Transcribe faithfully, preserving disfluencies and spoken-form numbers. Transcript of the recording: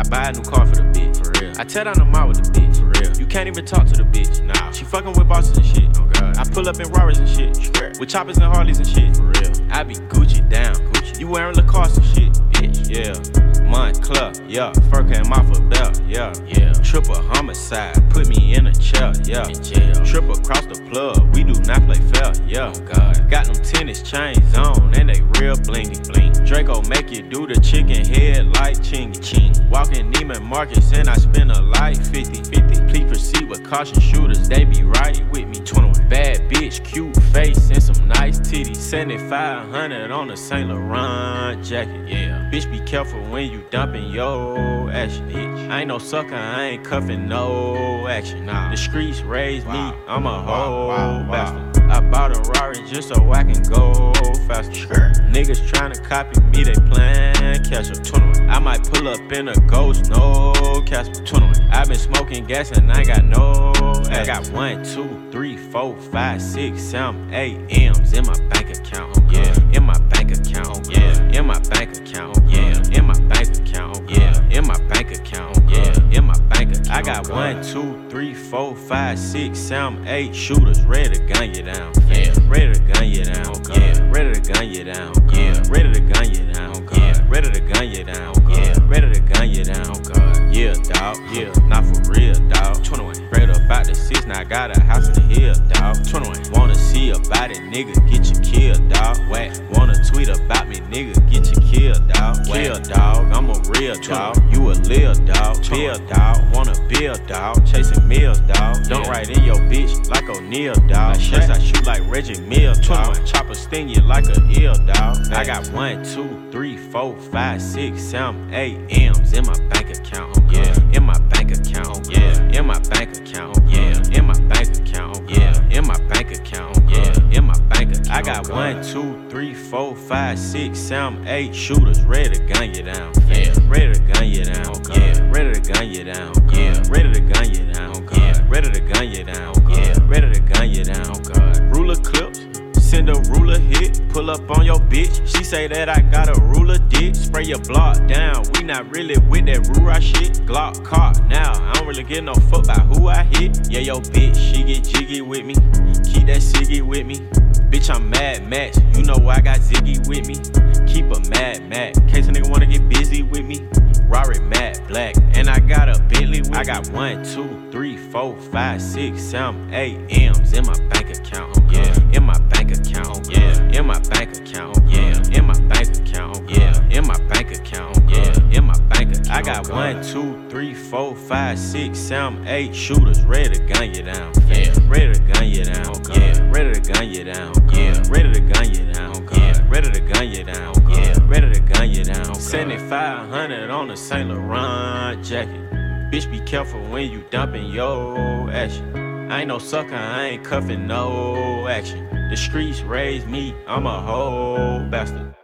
buy a new car for the bitch. For real. I tear down the mall with the bitch. For real. You can't even talk to the bitch. Nah. She fucking with bosses and shit. Oh God. I pull up in Rarers and shit. Sure. With choppers and Harleys and shit. For real. I be Gucci down. Gucci. You wearing Lacoste and shit, bitch. Yeah. Montclair, yeah. Fur came off a belt, yeah. Yeah. Triple homicide, put me in a chair, yeah. In jail. Triple across the plug, we do not play fair, yeah. Oh God. Got them tennis chains on, and they real blingy bling. Draco make you do the chicken head like chingy ching. Walking Neiman Marcus, and I spend a life fifty fifty. Please proceed with caution, shooters, they be right with me. twenty-one. Bad bitch, cute face, and some nice titties. seventy-five hundred on a Saint Laurent jacket, yeah. Bitch, be careful when you dumping your action, bitch. I ain't no sucker, I ain't cuffing no action. Nah. The streets raised Wow. me, I'm a whole Wow, wow, bastard. I bought a Rari just so I can go faster. Sure. Niggas tryna copy me, they playin' catch up. twenty-one. I might pull up in a ghost, no Casper. twenty-one. I been smoking gas and I ain't got no. I got one, two, three, four, five, six, seven, eight M's in my bank account. Oh, yeah. In my bank account. Oh, yeah. In my bank account. Oh, yeah. In my bank account. Oh, yeah. In my bank account. Oh, yeah. In my bank account. I got Oh, one, God. two, three, four, five, six, seven, eight shooters ready to gun you down. Yeah. Ready to gun you down. Oh, God. Yeah. Ready to gun you down. Oh, Yeah. God. Ready to gun you down. Oh, God. Yeah. Ready to gun you down. Oh, God. Yeah. Ready to gun you down. Oh, God. Yeah, dawg. Yeah. Not for real, dawg. twenty-one. Straight up out the six, now I got a house in the hill, dawg. twenty-one. Wanna see about it, nigga, get you killed, dawg. Whack. Wanna tweet about me, nigga, get you killed, dawg. Kill, dawg. I'm a real dawg. You a lil dawg. Bill, dawg. Wanna build, dawg. Chasing meals, dawg. Don't Yeah. write in your bitch like O'Neal, dawg. Like Chase, Shaq. I shoot like Reggie Mills, dawg. Chopper sting you like a eel, dawg. I got one, two, three, four, five, six, seven, eight M's in my bank account. Oh, Yeah. In my bank account. Oh, Yeah. In my bank account. Oh, Yeah. In my bank account. Oh, Yeah. In my bank account. Oh, Yeah. In my bank account. I Oh, got God. one, two, three, four, five, six, seven, eight shooters ready to gun you down. Yeah. Ready to gun you down. Oh, God. Yeah. Ready to gun you down. Oh, Yeah. God. Ready to gun you down. Oh, Oh, God. God. Ready to gun you down. Oh, God. Yeah. Ready to gun you down. Oh, God. Ruler clips. Send a ruler hit, pull up on your bitch. She say that I got a ruler dick. Spray your block down, we not really with that Rura shit. Glock caught now, I don't really give no fuck about who I hit. Yeah, yo bitch, she get jiggy with me. Keep that ciggy with me. Bitch, I'm Mad Max, you know I got Ziggy with me. Keep a Mad Max, case a nigga wanna get busy with me. Rari matte black, and I got a Bentley with me. I got one, two, three, four, five, six, seven, eight M's in my bank account. Oh, Yeah. In my bank account. Oh, Yeah. In my bank account. Oh, Yeah. In my bank account. Oh, Yeah. In my bank account. Oh, Yeah. In my bank account. I got Oh, God. one, two, three, four, five, six, seven, eight shooters ready to gun you down. Yeah. Ready to gun you down. Oh, God. Yeah. Ready to gun you down. Oh, Yeah. Ready to gun you down. Oh, God. Yeah. Ready to gun you down. Oh, God. Yeah. Ready to gun you down. God. seventy-five hundred on a Saint Laurent jacket. Bitch, be careful when you dumping your action. I ain't no sucker, I ain't cuffing no action. The streets raised me, I'm a whole bastard.